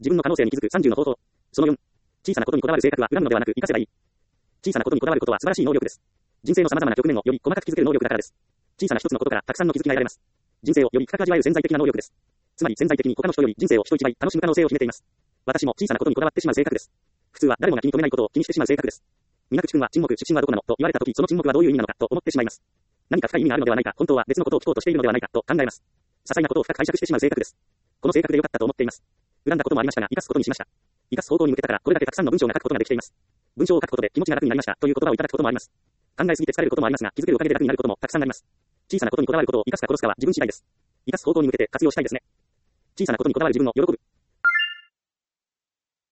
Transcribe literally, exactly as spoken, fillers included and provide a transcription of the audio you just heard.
自分の可能性に気づくさんじゅうの方法。そのよん、小さなことにこだわる性格は恨むのではなく活かせばいい。小さなことにこだわることは素晴らしい能力です。人生の様々な局面をより細かく気づける能力だからです。小さな一つのことからたくさんの気づきが得られます。人生をより深く味わえる潜在的な能力です。つまり潜在的に他の人より人生を人一倍楽しむ可能性を秘めています。私も小さなことにこだわってしまう性格です。普通は誰もが気に留めないことを気にしてしまう性格です。皆口くんは沈黙出身はどこなのと言われたとき、その沈黙はどういう意味なのかと思ってしまいます。何か深い意味があるのではないか、本当は別のことを聞こうとしているのではないかと考えます。些細なことを深く解釈してしまう性格です。この性格で良かったと思っています。恨んだこともありましたが、生かすことにしました。生かす方向に向けたから、これだけたくさんの文章が書くことができています。文章を書くことで気持ちが楽になりましたという言葉をいただくこともあります。考えすぎて疲れることもありますが、気づけるおかげで楽になることもたくさんあります。小さなことにこだわることを生かすか殺すかは自分次第です。生かす方向に向けて活用したいですね。小さなことにこだわる自分を喜ぶ。